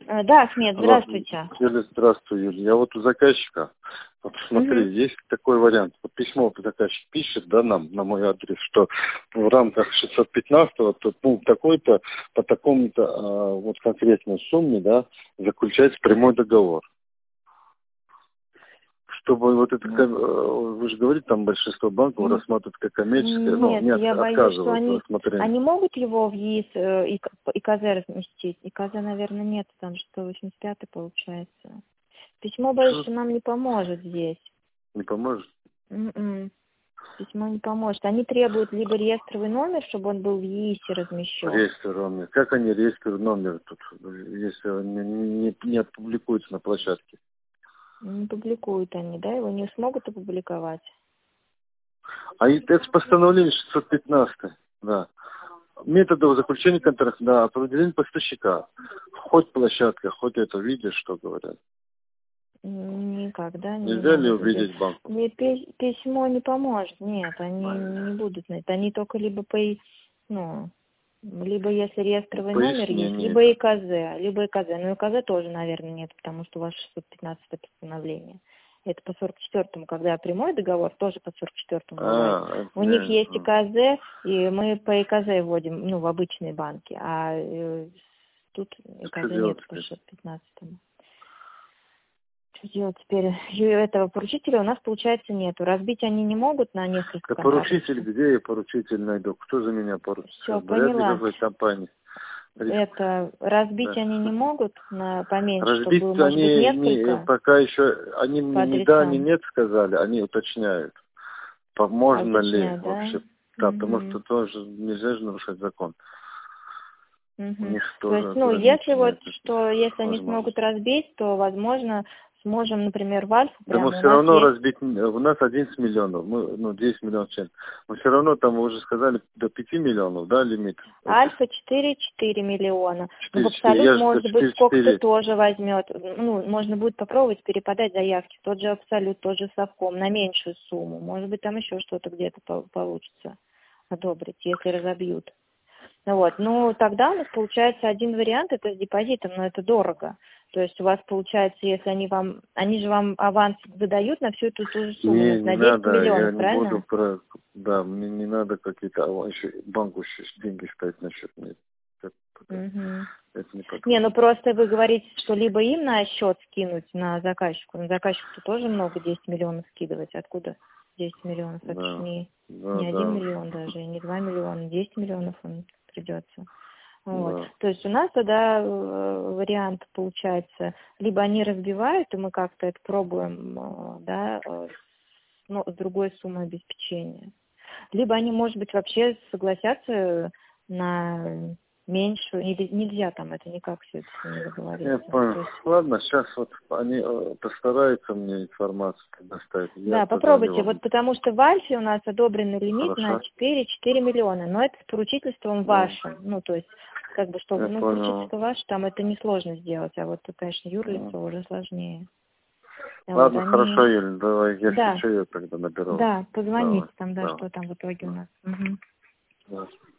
Да, Ахмед, Алло. здравствуйте. Юля, здравствуй, Юля. Я вот у заказчика, вот смотри, есть такой вариант. Вот письмо заказчик пишет, да, нам, на мой адрес, что в рамках 615-го, тут, ну, такой-то, по такому-то, вот конкретной сумме, да, заключается прямой договор. Чтобы вот это, вы же говорите, там большинство банков рассматривают как коммерческое, ну, Нет, нет, я боюсь, что отказывают в рассмотрении. они могут его в ЕИС и КЗ разместить. И КЗ, наверное, нет, там же 185 получается. Письмо, боюсь, что нам не поможет здесь. Не поможет? Письмо не поможет. Они требуют либо реестровый номер, чтобы он был в ЕИСе размещен. Реестровый номер. Как они рееструют номер тут, если он не опубликуется на площадке? Не публикуют они, да? Его не смогут опубликовать. А это постановление 615, да. Методов заключения контракта, да, определение поставщика. Хоть площадка, хоть это, видишь, что говорят. Никак, да? Нельзя ли увидеть банк? Письмо не поможет, нет, они не будут на это. Они только либо либо если реестровый номер есть, либо ИКЗ. Ну, ИКЗ тоже, наверное, нет, потому что у вас 615 постановление. Это по 44-му, когда прямой договор, тоже по 44-му бывает. У них есть ИКЗ, и мы по ИКЗ вводим, в обычные банки, а тут ИКЗ нет по 615-му. Что делать теперь? Этого поручителя у нас, получается, нету. Разбить они не могут на несколько контрактов. Поручитель, где я поручитель найду? Кто за меня поручитель? Все, поняла. Какой компании? Это разбить они не могут на поменьше, разбить чтобы было, может быть, несколько? Пока еще, они мне ни да, ни нет сказали, они уточняют. Можно ли вообще? Да, потому что тоже нельзя же нарушать закон. То есть, если они смогут разбить, то, возможно, сможем, например, в Альфу Да мы все равно разбить, у нас 11 миллионов, мы 10 миллионов чем. Мы все равно, там вы уже сказали, до 5 миллионов, да, лимит? Альфа 4 миллиона. В Абсолют, может быть, сколько-то тоже возьмет. Можно будет попробовать переподать заявки. Тот же Абсолют, тот же Совком, на меньшую сумму. Может быть, там еще что-то где-то получится одобрить, если разобьют. Тогда у нас получается один вариант, это с депозитом, но это дорого. То есть у вас получается, если они же вам аванс выдают на всю эту ту же сумму, на 10 миллионов, правильно? Да, мне не надо какие-то, банку еще деньги ставить на счет. Нет. Это не просто вы говорите, что либо им на счет скинуть на заказчику, на заказчику тоже много, 10 миллионов скидывать, откуда 10 миллионов, это же не 1 миллион даже, не 2 миллиона, 10 миллионов он придется. То есть у нас тогда вариант получается, либо они разбивают, и мы как-то это пробуем, с другой суммой обеспечения. Либо они, может быть, вообще согласятся на меньшую, или нельзя там это никак все это с ними договориться. Я понял. Ладно, сейчас они постараются мне информацию предоставить. Да, попробуйте, потому что в Альфе у нас одобренный лимит на 4 миллиона, но это с поручительством вашим, то есть, чтобы, поручительство ваше, там это несложно сделать, а вот, конечно, юрлицо уже сложнее. Ладно, хорошо, Юль, давай, если что, я тогда наберу. Да, позвоните что там в итоге у нас. Да.